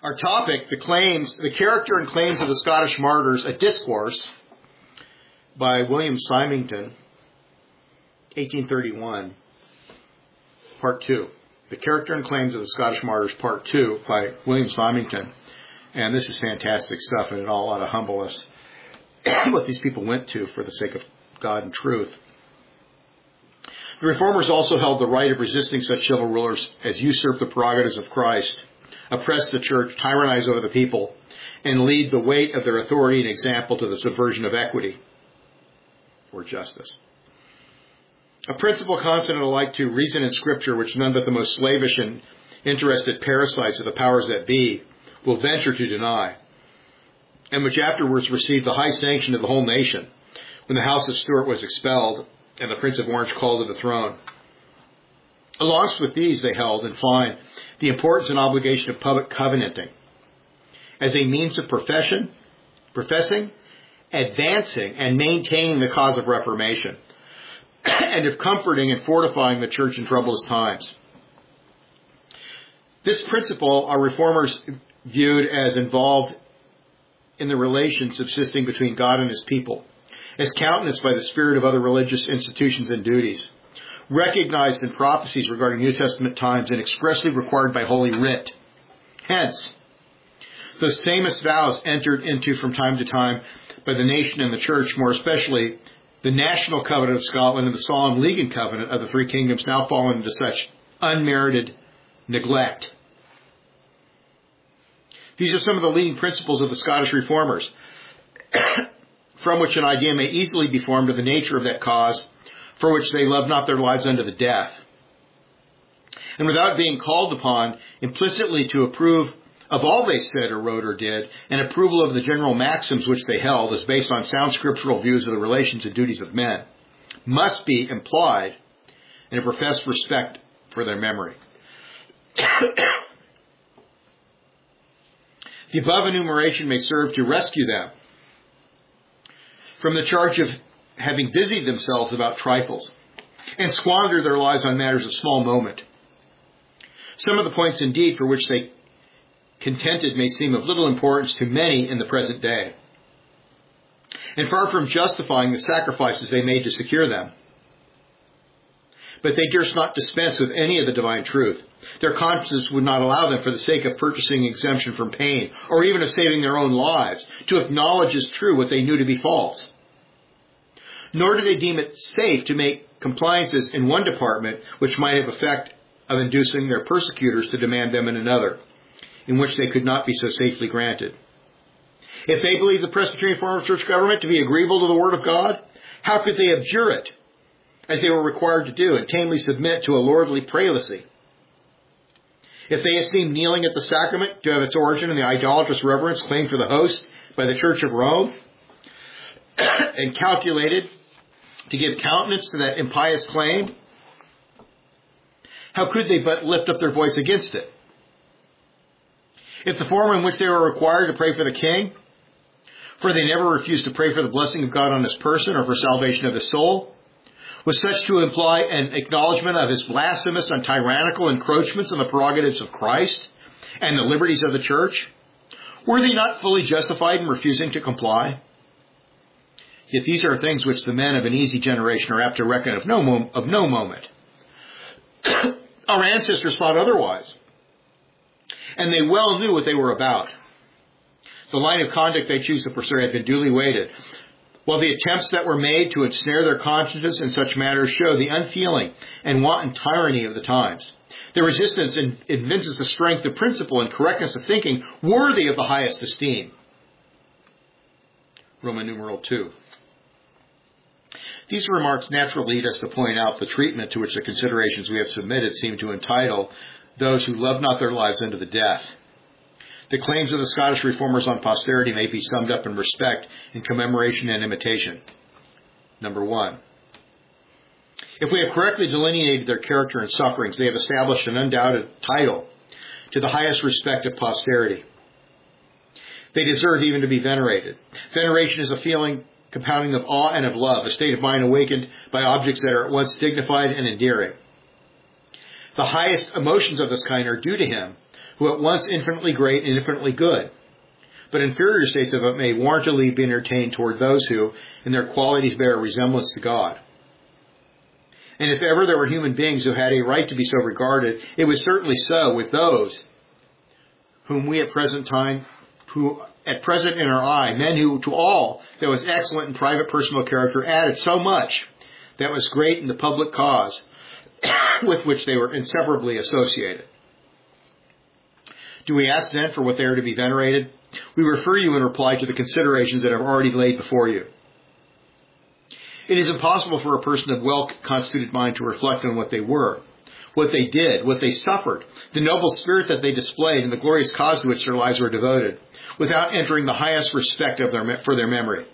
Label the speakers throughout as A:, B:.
A: Our topic, the character and claims of the Scottish martyrs, a discourse by William Symington, 1831, Part 2. The character and claims of the Scottish martyrs, Part 2, by William Symington. And this is fantastic stuff, and it all ought to humble us what these people went to for the sake of God and truth. The Reformers also held the right of resisting such civil rulers as usurp the prerogatives of Christ, oppress the church, tyrannize over the people, and lead the weight of their authority and example to the subversion of equity or justice. A principle consonant alike to reason in Scripture, which none but the most slavish and interested parasites of the powers that be will venture to deny, and which afterwards received the high sanction of the whole nation when the House of Stuart was expelled and the Prince of Orange called to the throne. Alongst with these, they held, in fine, the importance and obligation of public covenanting as a means of professing, advancing, and maintaining the cause of reformation, and of comforting and fortifying the church in troublous times. This principle our Reformers viewed as involved in the relation subsisting between God and His people, as countenanced by the spirit of other religious institutions and duties, recognized in prophecies regarding New Testament times and expressly required by Holy Writ. Hence, those famous vows entered into from time to time by the nation and the church, more especially the National Covenant of Scotland and the Solemn League and Covenant of the Three Kingdoms, now fallen into such unmerited neglect. These are some of the leading principles of the Scottish Reformers, from which an idea may easily be formed of the nature of that cause for which they love not their lives unto the death. And without being called upon implicitly to approve of all they said or wrote or did, an approval of the general maxims which they held as based on sound scriptural views of the relations and duties of men, must be implied in a professed respect for their memory. The above enumeration may serve to rescue them from the charge of having busied themselves about trifles and squandered their lives on matters of small moment. Some of the points, indeed, for which they contended may seem of little importance to many in the present day, and far from justifying the sacrifices they made to secure them. But they durst not dispense with any of the divine truth. Their consciences would not allow them, for the sake of purchasing exemption from pain, or even of saving their own lives, to acknowledge as true what they knew to be false. Nor do they deem it safe to make compliances in one department which might have effect of inducing their persecutors to demand them in another, in which they could not be so safely granted. If they believe the Presbyterian form of church government to be agreeable to the Word of God, how could they abjure it, as they were required to do, and tamely submit to a lordly prelacy? If they esteem kneeling at the sacrament to have its origin in the idolatrous reverence claimed for the host by the Church of Rome, and calculated to give countenance to that impious claim, how could they but lift up their voice against it? If the form in which they were required to pray for the king, for they never refused to pray for the blessing of God on his person or for salvation of his soul, was such to imply an acknowledgement of his blasphemous and tyrannical encroachments on the prerogatives of Christ and the liberties of the church, were they not fully justified in refusing to comply? Yet these are things which the men of an easy generation are apt to reckon of no moment. Our ancestors thought otherwise, and they well knew what they were about. The line of conduct they choose to pursue had been duly weighted, while the attempts that were made to ensnare their consciences in such matters show the unfeeling and wanton tyranny of the times. Their resistance evinces the strength of principle and correctness of thinking worthy of the highest esteem. Roman numeral 2. These remarks naturally lead us to point out the treatment to which the considerations we have submitted seem to entitle those who love not their lives unto the death. The claims of the Scottish Reformers on posterity may be summed up in respect, in commemoration, and imitation. Number 1. If we have correctly delineated their character and sufferings, they have established an undoubted title to the highest respect of posterity. They deserve even to be venerated. Veneration is a feeling compounding of awe and of love, a state of mind awakened by objects that are at once dignified and endearing. The highest emotions of this kind are due to him who at once infinitely great and infinitely good. But inferior states of it may warrantably be entertained toward those who, in their qualities, bear a resemblance to God. And if ever there were human beings who had a right to be so regarded, it was certainly so with those whom we at present in our eye, men who to all that was excellent in private personal character added so much that was great in the public cause with which they were inseparably associated. Do we ask then for what they are to be venerated? We refer you in reply to the considerations that I've already laid before you. It is impossible for a person of well-constituted mind to reflect on what they were, what they did, what they suffered, the noble spirit that they displayed, and the glorious cause to which their lives were devoted, without entering the highest respect for their memory.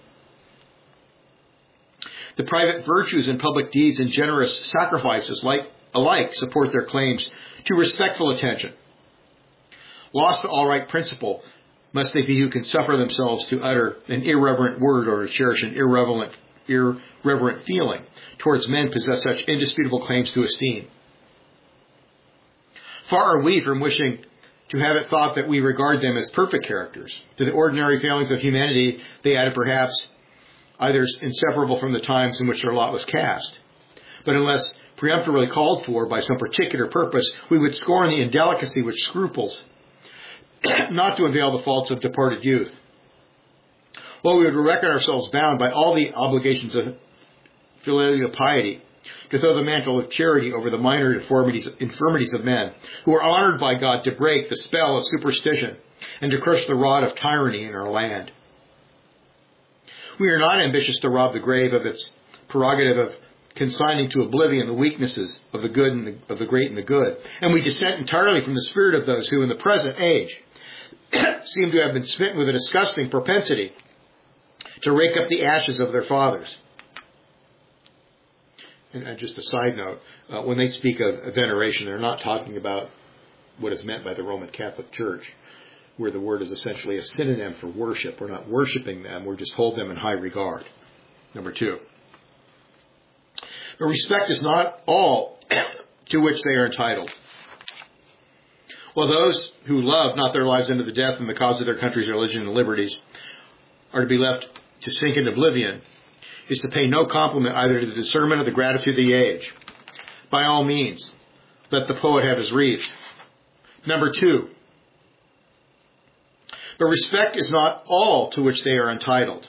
A: The private virtues and public deeds and generous sacrifices alike support their claims to respectful attention. Lost to all right principle must they be who can suffer themselves to utter an irreverent word or to cherish an irreverent feeling towards men possess such indisputable claims to esteem. Far are we from wishing to have it thought that we regard them as perfect characters. To the ordinary failings of humanity, they added perhaps either inseparable from the times in which their lot was cast. But unless peremptorily called for by some particular purpose, we would scorn the indelicacy which scruples not to unveil the faults of departed youth. While we would reckon ourselves bound by all the obligations of filial piety to throw the mantle of charity over the minor infirmities of men, who are honored by God to break the spell of superstition and to crush the rod of tyranny in our land. We are not ambitious to rob the grave of its prerogative of consigning to oblivion the weaknesses of the good and of the great and the good, and we dissent entirely from the spirit of those who in the present age seem to have been smitten with a disgusting propensity to rake up the ashes of their fathers. And just a side note, when they speak of veneration, they're not talking about what is meant by the Roman Catholic Church, where the word is essentially a synonym for worship. We're not worshiping them, we just hold them in high regard. Number 2. But respect is not all to which they are entitled. While those who love not their lives unto the death in the cause of their country's religion and liberties are to be left to sink in oblivion, is to pay no compliment either to the discernment or the gratitude of the age. By all means, let the poet have his wreath. Number 2. But respect is not all to which they are entitled.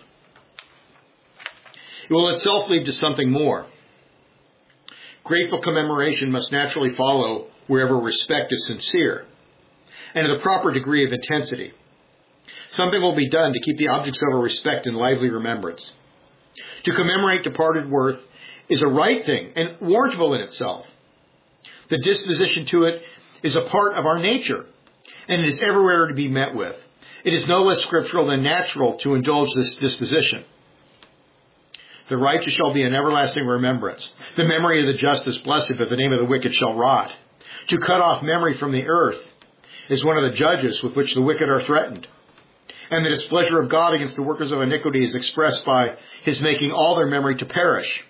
A: It will itself lead to something more. Grateful commemoration must naturally follow wherever respect is sincere and of the proper degree of intensity. Something will be done to keep the objects of our respect in lively remembrance. To commemorate departed worth is a right thing and warrantable in itself. The disposition to it is a part of our nature, and it is everywhere to be met with. It is no less scriptural than natural to indulge this disposition. The righteous shall be an everlasting remembrance. The memory of the just is blessed, but the name of the wicked shall rot. To cut off memory from the earth is one of the judges with which the wicked are threatened. And the displeasure of God against the workers of iniquity is expressed by his making all their memory to perish.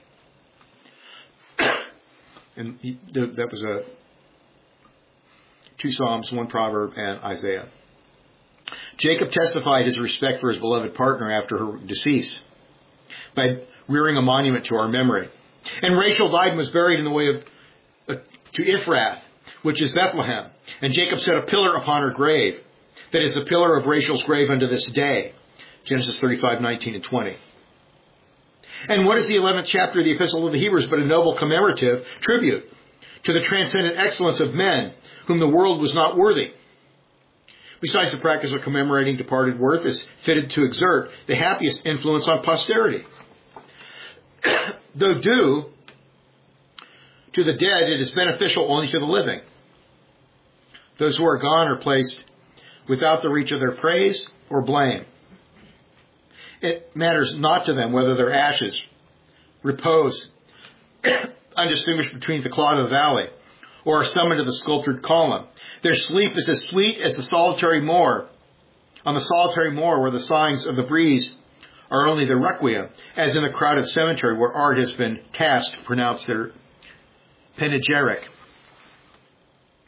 A: And that was 2 Psalms, 1 Proverb, and Isaiah. Jacob testified his respect for his beloved partner after her decease by rearing a monument to our memory. And Rachel died and was buried in the way of to Ephrath, which is Bethlehem. And Jacob set a pillar upon her grave. That is the pillar of Rachel's grave unto this day. Genesis 35:19 and 20. And what is the 11th chapter of the Epistle of the Hebrews but a noble commemorative tribute to the transcendent excellence of men whom the world was not worthy? Besides, the practice of commemorating departed worth is fitted to exert the happiest influence on posterity. Though due to the dead, it is beneficial only to the living. Those who are gone are placed without the reach of their praise or blame. It matters not to them whether their ashes repose undistinguished between the clod of the valley or are summoned to the sculptured column. Their sleep is as sweet as the solitary moor, on the solitary moor where the sighings of the breeze are only the requiem, as in the crowded cemetery where art has been tasked to pronounce their panegyric.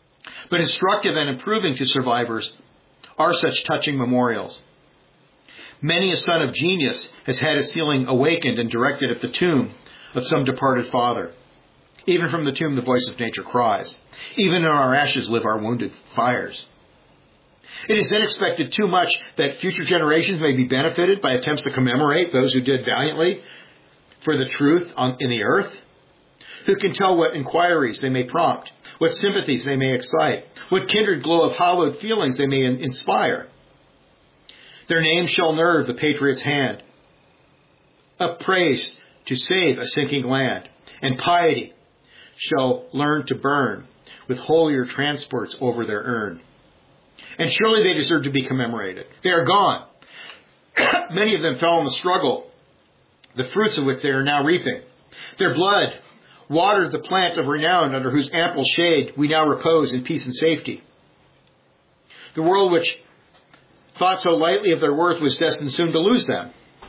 A: But instructive and improving to survivors are such touching memorials. Many a son of genius has had his feeling awakened and directed at the tomb of some departed father. Even from the tomb the voice of nature cries. Even in our ashes live our wounded fires. It is then expected too much that future generations may be benefited by attempts to commemorate those who did valiantly for the truth in the earth. Who can tell what inquiries they may prompt, what sympathies they may excite, what kindred glow of hallowed feelings they may inspire. Their names shall nerve the patriot's hand, upraised to save a sinking land, and piety shall learn to burn with holier transports over their urn. And surely they deserve to be commemorated. They are gone. Many of them fell in the struggle, the fruits of which they are now reaping. Their blood watered the plant of renown under whose ample shade we now repose in peace and safety. The world which thought so lightly of their worth was destined soon to lose them.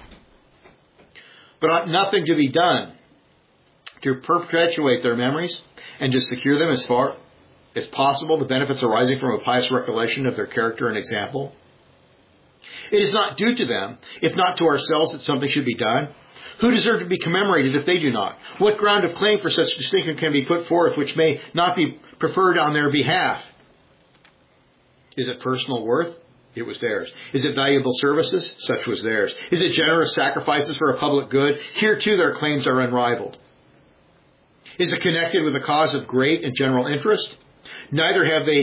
A: But ought nothing to be done to perpetuate their memories and to secure them as far as possible the benefits arising from a pious recollection of their character and example? It is not due to them, if not to ourselves, that something should be done. Who deserve to be commemorated if they do not? What ground of claim for such distinction can be put forth which may not be preferred on their behalf? Is it personal worth? It was theirs. Is it valuable services? Such was theirs. Is it generous sacrifices for a public good? Here too their claims are unrivaled. Is it connected with a cause of great and general interest? Neither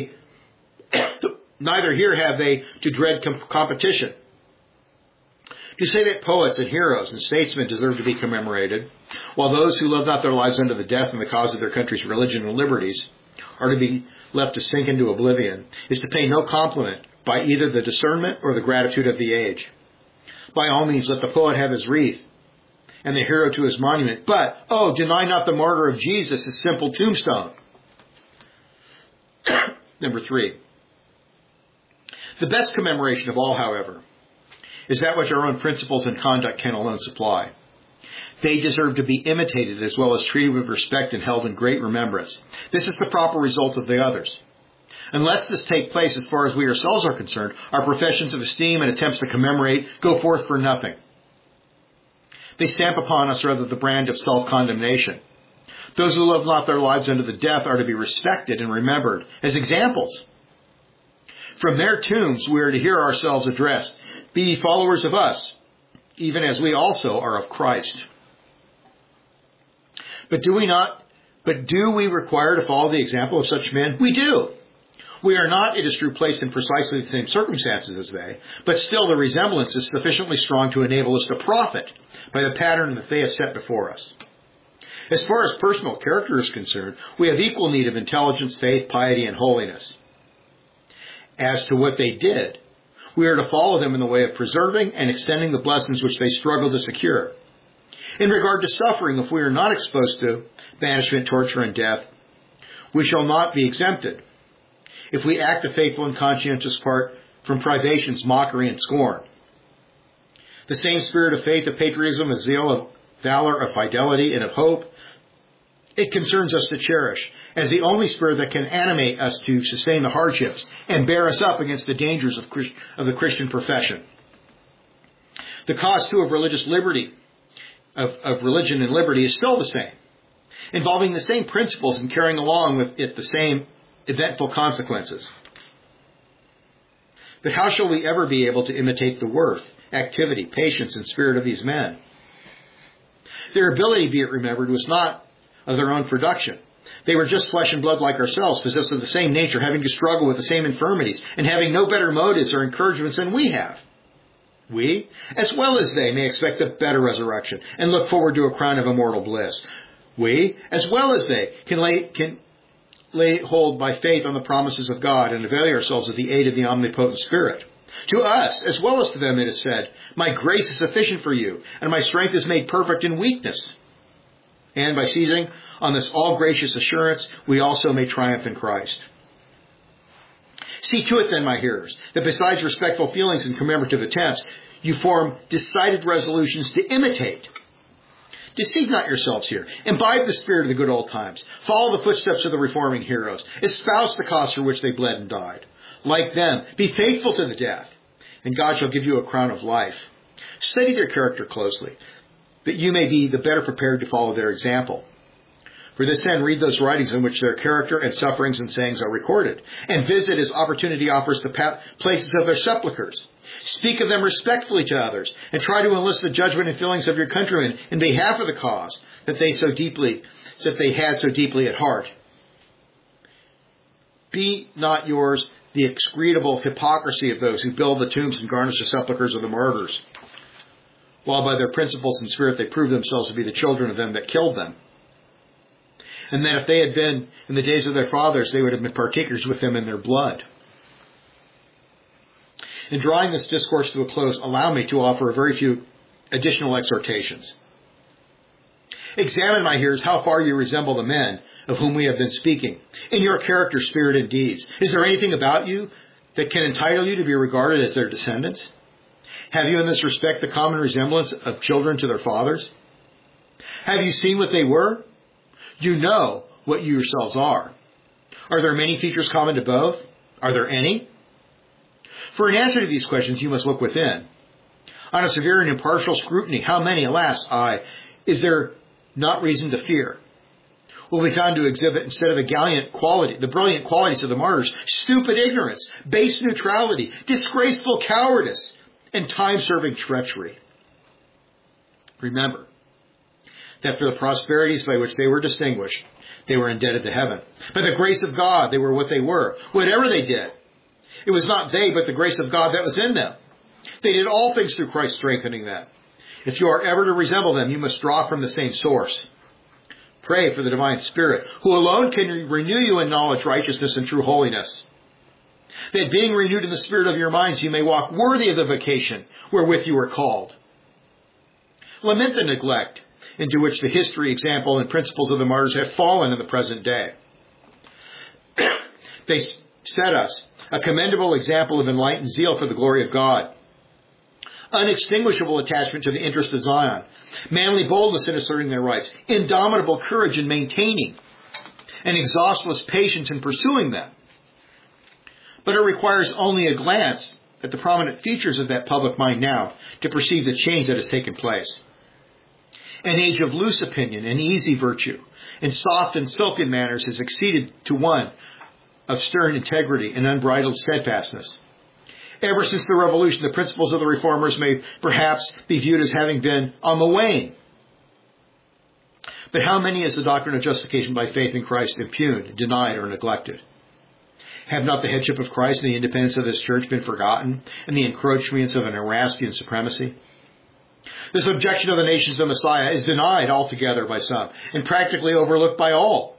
A: here have they to dread competition. To say that poets and heroes and statesmen deserve to be commemorated, while those who love not their lives unto the death in the cause of their country's religion and liberties are to be left to sink into oblivion, is to pay no compliment by either the discernment or the gratitude of the age. By all means, let the poet have his wreath and the hero to his monument, but, deny not the martyr of Jesus his simple tombstone. Number 3. The best commemoration of all, however, is that which our own principles and conduct can alone supply. They deserve to be imitated as well as treated with respect and held in great remembrance. This is the proper result of the others. Unless this take place as far as we ourselves are concerned, our professions of esteem and attempts to commemorate go forth for nothing. They stamp upon us rather the brand of self-condemnation. Those who love not their lives unto the death are to be respected and remembered as examples. From their tombs we are to hear ourselves addressed, "Be ye followers of us, even as we also are of Christ." But do we require to follow the example of such men? We do. We are not, it is true, placed in precisely the same circumstances as they, but still the resemblance is sufficiently strong to enable us to profit by the pattern that they have set before us. As far as personal character is concerned, we have equal need of intelligence, faith, piety, and holiness. As to what they did, we are to follow them in the way of preserving and extending the blessings which they struggled to secure. In regard to suffering, if we are not exposed to banishment, torture, and death, we shall not be exempted. If we act a faithful and conscientious part from privations, mockery, and scorn. The same spirit of faith, of patriotism, of zeal, of valor, of fidelity, and of hope, it concerns us to cherish as the only spirit that can animate us to sustain the hardships and bear us up against the dangers of the Christian profession. The cause, too, of religious liberty, of religion and liberty is still the same, involving the same principles and carrying along with it the same eventful consequences. But how shall we ever be able to imitate the worth, activity, patience, and spirit of these men? Their ability, be it remembered, was not of their own production. They were just flesh and blood like ourselves, possessed of the same nature, having to struggle with the same infirmities, and having no better motives or encouragements than we have. We, as well as they, may expect a better resurrection and look forward to a crown of immortal bliss. We, as well as they, can lay hold by faith on the promises of God and avail ourselves of the aid of the omnipotent Spirit. To us, as well as to them, it is said, "My grace is sufficient for you, and my strength is made perfect in weakness." And by seizing on this all-gracious assurance, we also may triumph in Christ. See to it then, my hearers, that besides respectful feelings and commemorative attempts, you form decided resolutions to imitate Deceive not yourselves here. Imbibe the spirit of the good old times. Follow the footsteps of the reforming heroes. Espouse the cause for which they bled and died. Like them, be faithful to the death, and God shall give you a crown of life. Study their character closely, that you may be the better prepared to follow their example. For this end, read those writings in which their character and sufferings and sayings are recorded, and visit as opportunity offers the places of their sepulchres. Speak of them respectfully to others, and try to enlist the judgment and feelings of your countrymen in behalf of the cause that they had so deeply at heart. Be not yours the execrable hypocrisy of those who build the tombs and garnish the sepulchres of the martyrs, while by their principles and spirit they prove themselves to be the children of them that killed them. And that if they had been in the days of their fathers, they would have been partakers with them in their blood. In drawing this discourse to a close, allow me to offer a very few additional exhortations. Examine, my hearers, how far you resemble the men of whom we have been speaking, in your character, spirit, and deeds. Is there anything about you that can entitle you to be regarded as their descendants? Have you in this respect the common resemblance of children to their fathers? Have you seen what they were? You know what you yourselves are. Are there many features common to both? Are there any? For an answer to these questions, you must look within. On a severe and impartial scrutiny, how many, alas, is there not reason to fear? Will be found to exhibit, instead of the brilliant qualities of the martyrs, stupid ignorance, base neutrality, disgraceful cowardice, and time-serving treachery. Remember that for the prosperities by which they were distinguished, they were indebted to heaven. By the grace of God, they were what they were. Whatever they did, it was not they, but the grace of God that was in them. They did all things through Christ strengthening them. If you are ever to resemble them, you must draw from the same source. Pray for the divine Spirit, who alone can renew you in knowledge, righteousness, and true holiness. That being renewed in the spirit of your minds, you may walk worthy of the vocation wherewith you were called. Lament the neglect into which the history, example, and principles of the martyrs have fallen in the present day. They set us a commendable example of enlightened zeal for the glory of God, unextinguishable attachment to the interest of Zion, manly boldness in asserting their rights, indomitable courage in maintaining, and exhaustless patience in pursuing them. But it requires only a glance at the prominent features of that public mind now to perceive the change that has taken place. An age of loose opinion and easy virtue, and soft and silken manners has succeeded to one of stern integrity and unbridled steadfastness. Ever since the Revolution, the principles of the Reformers may perhaps be viewed as having been on the wane. But how many is the doctrine of justification by faith in Christ impugned, denied, or neglected? Have not the headship of Christ and the independence of this church been forgotten, and the encroachments of an Erastian supremacy? The subjection of the nations to the Messiah is denied altogether by some, and practically overlooked by all.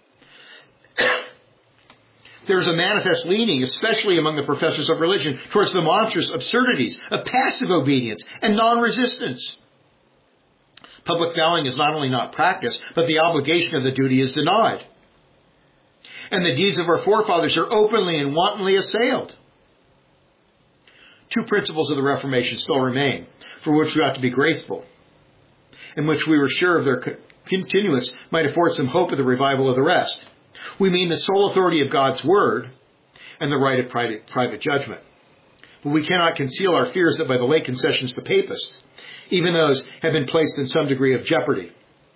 A: There is a manifest leaning, especially among the professors of religion, towards the monstrous absurdities of passive obedience and non-resistance. Public vowing is not only not practiced, but the obligation of the duty is denied. And the deeds of our forefathers are openly and wantonly assailed. Two principles of the Reformation still remain, for which we ought to be grateful, and which we were sure of their continuance might afford some hope of the revival of the rest. We mean the sole authority of God's Word and the right of private judgment. But we cannot conceal our fears that by the late concessions to papists, even those have been placed in some degree of jeopardy.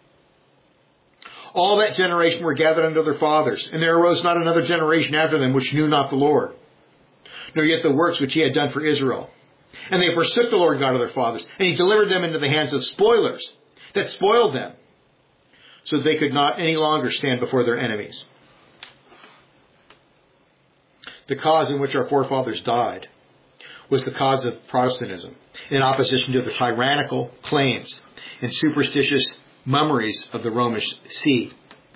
A: All that generation were gathered unto their fathers, and there arose not another generation after them which knew not the Lord, nor yet the works which he had done for Israel. And they forsook the Lord God of their fathers, and he delivered them into the hands of spoilers that spoiled them, so that they could not any longer stand before their enemies. The cause in which our forefathers died was the cause of Protestantism, in opposition to the tyrannical claims and superstitious mummeries of the Romish See.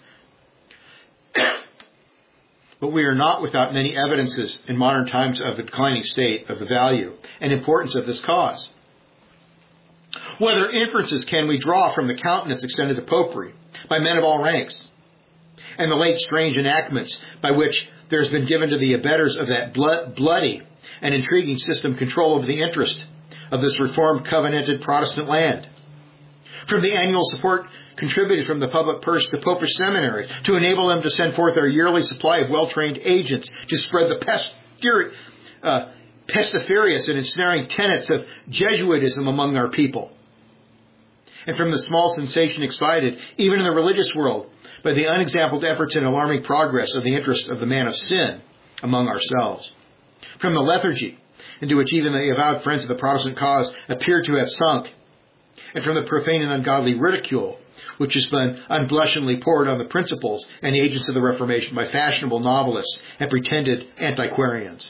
A: But we are not without many evidences in modern times of a declining state of the value and importance of this cause. What other inferences can we draw from the countenance extended to popery by men of all ranks, and the late strange enactments by which there has been given to the abettors of that bloody and intriguing system control over the interest of this reformed covenanted Protestant land? from the annual support contributed from the public purse to popish seminaries to enable them to send forth their yearly supply of well-trained agents to spread the pestiferious and ensnaring tenets of Jesuitism among our people. And from the small sensation excited, even in the religious world, by the unexampled efforts and alarming progress of the interests of the man of sin among ourselves. From the lethargy, into which even the avowed friends of the Protestant cause appear to have sunk, and from the profane and ungodly ridicule, which has been unblushingly poured on the principles and the agents of the Reformation by fashionable novelists and pretended antiquarians.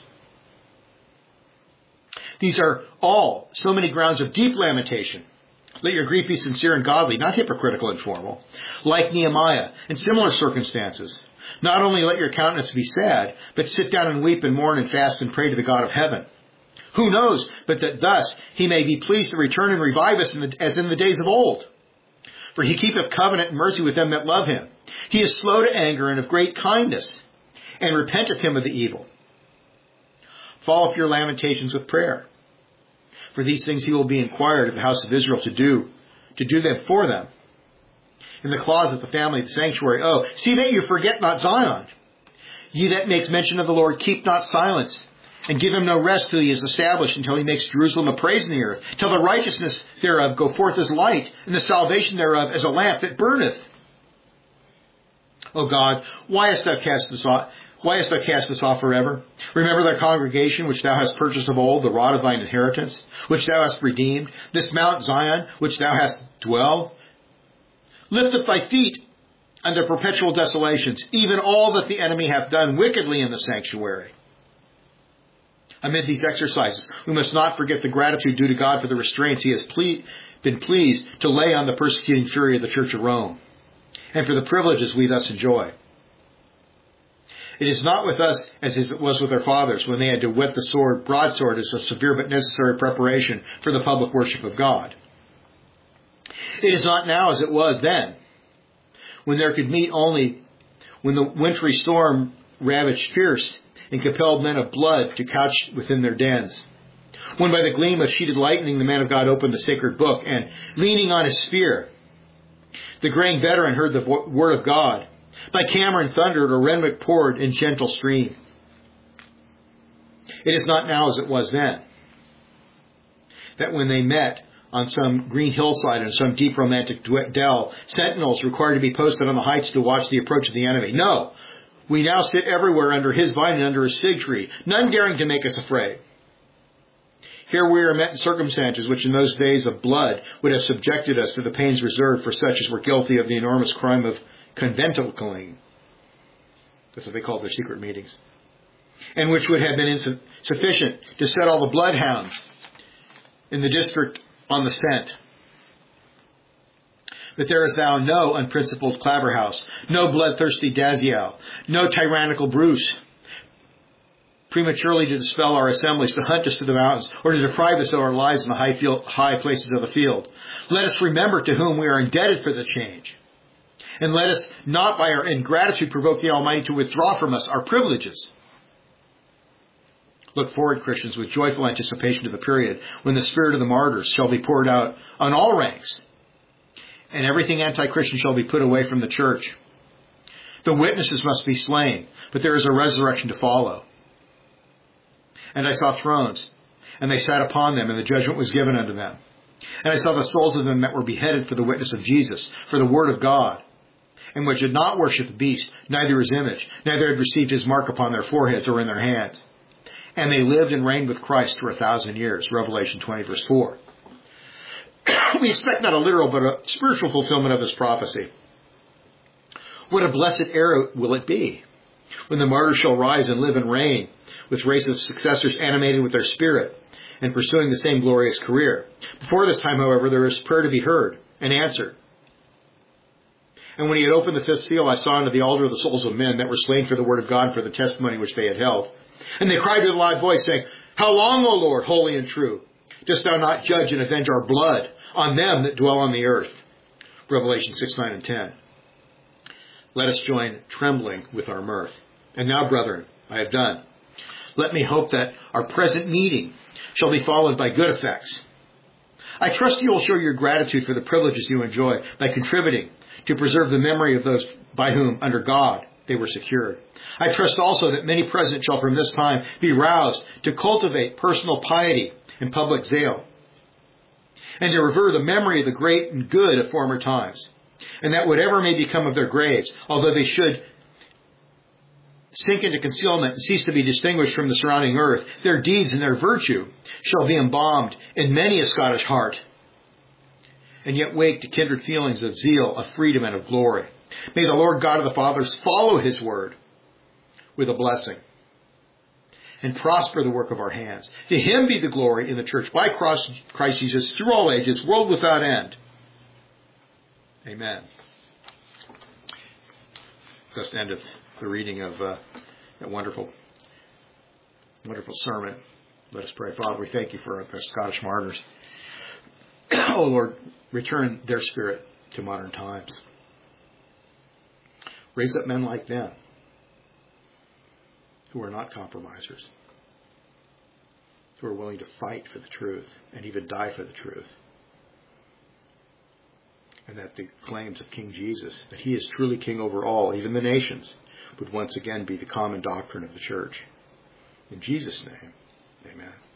A: These are all so many grounds of deep lamentation. Let your grief be sincere and godly, not hypocritical and formal. Like Nehemiah, in similar circumstances, not only let your countenance be sad, but sit down and weep and mourn and fast and pray to the God of heaven. Who knows but that thus he may be pleased to return and revive us as in the days of old? For he keepeth covenant and mercy with them that love him. He is slow to anger and of great kindness, and repenteth him of the evil. Follow up your lamentations with prayer. For these things he will be inquired of the house of Israel to do them for them. In the closet, the family, the sanctuary, oh, see that you forget not Zion. Ye that makes mention of the Lord, keep not silence, and give him no rest till he is established, until he makes Jerusalem a praise in the earth, till the righteousness thereof go forth as light, and the salvation thereof as a lamp that burneth. O God, why hast thou cast us off forever? Remember thy congregation, which thou hast purchased of old, the rod of thine inheritance, which thou hast redeemed, this Mount Zion, which thou hast dwelled. Lift up thy feet under perpetual desolations, even all that the enemy hath done wickedly in the sanctuary. Amid these exercises, we must not forget the gratitude due to God for the restraints he has been pleased to lay on the persecuting fury of the Church of Rome, and for the privileges we thus enjoy. It is not with us as it was with our fathers, when they had to whet the broadsword as a severe but necessary preparation for the public worship of God. It is not now as it was then, when there could meet only when the wintry storm ravaged fierce and compelled men of blood to couch within their dens. When by the gleam of sheeted lightning the man of God opened the sacred book, and leaning on his spear, the graying veteran heard the word of God. By Cameron thundered, or Renwick poured in gentle stream. It is not now as it was then, that when they met on some green hillside in some deep romantic dell, sentinels required to be posted on the heights to watch the approach of the enemy. No, we now sit everywhere under his vine and under his fig tree, none daring to make us afraid. Here we are met in circumstances which in those days of blood would have subjected us to the pains reserved for such as were guilty of the enormous crime of conventicaling. That's what they called their secret meetings. And which would have been insufficient to set all the bloodhounds in the district on the scent. But there is now no unprincipled Claverhouse, no bloodthirsty Daziel, no tyrannical Bruce, prematurely to dispel our assemblies, to hunt us to the mountains, or to deprive us of our lives in the high places of the field. Let us remember to whom we are indebted for the change. And let us not by our ingratitude provoke the Almighty to withdraw from us our privileges. Look forward, Christians, with joyful anticipation to the period when the spirit of the martyrs shall be poured out on all ranks, and everything anti-Christian shall be put away from the church. The witnesses must be slain, but there is a resurrection to follow. And I saw thrones, and they sat upon them, and the judgment was given unto them. And I saw the souls of them that were beheaded for the witness of Jesus, for the word of God, and which had not worshipped the beast, neither his image, neither had received his mark upon their foreheads or in their hands. And they lived and reigned with Christ for 1,000 years. Revelation 20, verse 4. We expect not a literal, but a spiritual fulfillment of this prophecy. What a blessed era will it be when the martyrs shall rise and live and reign with race of successors animated with their spirit and pursuing the same glorious career. Before this time, however, there is prayer to be heard and answered. And when he had opened the fifth seal, I saw unto the altar the souls of men that were slain for the word of God and for the testimony which they had held. And they cried with a loud voice, saying, How long, O Lord, holy and true, dost thou not judge and avenge our blood on them that dwell on the earth? Revelation 6, 9, and 10. Let us join trembling with our mirth. And now, brethren, I have done. Let me hope that our present meeting shall be followed by good effects. I trust you will show your gratitude for the privileges you enjoy by contributing to preserve the memory of those by whom, under God, they were secured. I trust also that many present shall from this time be roused to cultivate personal piety and public zeal, and to revere the memory of the great and good of former times, and that whatever may become of their graves, although they should sink into concealment and cease to be distinguished from the surrounding earth, their deeds and their virtue shall be embalmed in many a Scottish heart, and yet wake to kindred feelings of zeal, of freedom, and of glory. May the Lord God of the fathers follow his word with a blessing and prosper the work of our hands. To him be the glory in the church by Christ Jesus through all ages, world without end. Amen. That's the end of the reading of that wonderful sermon. Let us pray. Father, we thank you for the Scottish martyrs. Oh Lord, return their spirit to modern times. Raise up men like them who are not compromisers, who are willing to fight for the truth and even die for the truth. And that the claims of King Jesus, that he is truly king over all, even the nations, would once again be the common doctrine of the church. In Jesus' name, amen.